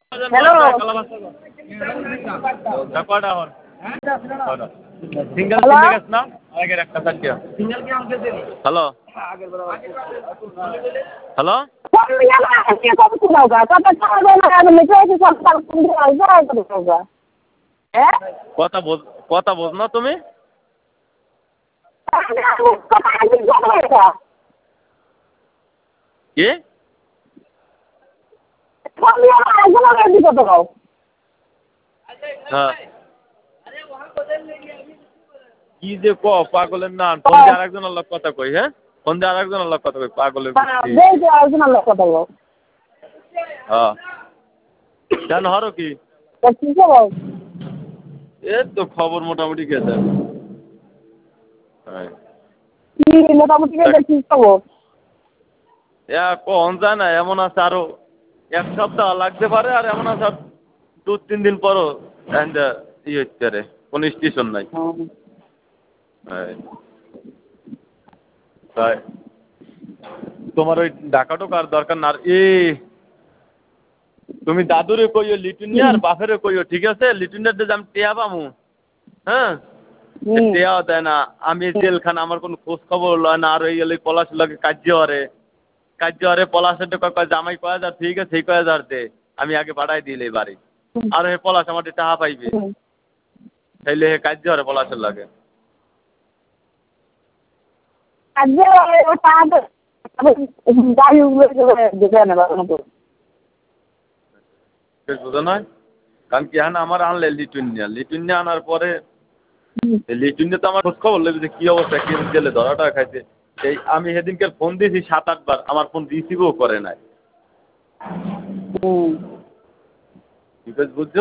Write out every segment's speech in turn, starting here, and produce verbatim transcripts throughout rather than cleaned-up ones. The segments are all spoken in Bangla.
হ্যালো সিঙ্গেল হ্যালো কিনে গেছ না আগের একটা চারটিয়া হ্যালো হ্যালো কথা বোঝ কথা বোঝ না তুমি কি হ্যাঁ কি যে ক পাগলের না ফোন দিয়ে আরেকজনের লোক কথা কই হ্যাঁ ফোন দিয়ে আরেকজনের লোক কথা কই পাগলের হ্যাঁ কেন হরো কি এই তো খবর মোটামুটি গেছে মোটামুটি কি খবর এ কখন যায় না এমন আছে আরো এক সপ্তাহ লাগতে পারে আর এমন আছে দু তিন দিন পরও ইয়ে হচ্ছে রে কোনো স্টেশন নাই তাই তোমার ওই ঢাকা ঢোকার দরকার না আর এ তুমি দাদুরে কইও লিটুনিয়া আর বাপেরে কইও ঠিক আছে লিটুনিয়ার যে আমি টেয়া পামু হ্যাঁ টেয়াও দেয় না আমি জেলখানা আমার কোনো খোঁজ খবর লয় না আর ওই গেলে পলাশ লাগে কার্য হরে কার্য হরে পলাশের কয় জামাই কয় হাজার ঠিক আছে সেই কয় হাজার দে আমি আগে বাড়াই দিলে বাড়ি আর হে পলাশ আমার টাকা পাইবে তাইলে হে কার্য হরে পলাশের লাগে বুঝো নয় কারণ কি হ্যাঁ আমার আনলে লিটুনিয়া লিটুনিয়া আনার পরে লিটুনিয়া তো আমার খোঁজ খবর নেবে যে কী অবস্থা কি জেলে ধরাটা খাইছে এই আমি সেদিনকে ফোন দিয়েছি সাত আটবার আমার ফোন রিসিভও করে নাই বিকজ বুঝছো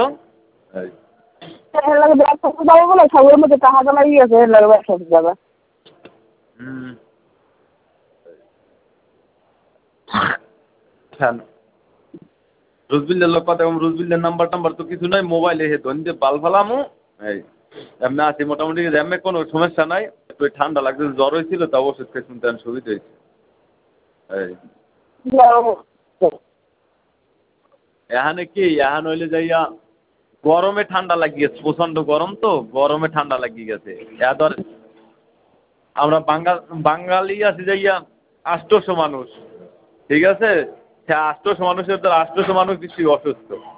হুম রুজবিল্লের লোক কথা রুজবিল্লের নাম্বার টাম্বার তো কিছু নাই মোবাইলে হে ধন দিয়ে বাল ফালামু এই এমনি আছি মোটামুটি এমনি কোনো সমস্যা নাই একটু ঠান্ডা লাগছে জ্বর হয়েছিল তা ওষুধ খেয়ে শুনতে আমি সুবিধা হয়েছে এই এখানে কি এখানে হইলে যাইয়া গরমে ঠান্ডা লাগিয়েছে প্রচণ্ড গরম তো গরমে ঠান্ডা লাগিয়ে গেছে এত আমরা বাঙ্গাল বাঙালি আছি যাইয়া আষ্টশো মানুষ ঠিক আছে সে আষ্টশো মানুষের তো আষ্টশো মানুষ বেশি অসুস্থ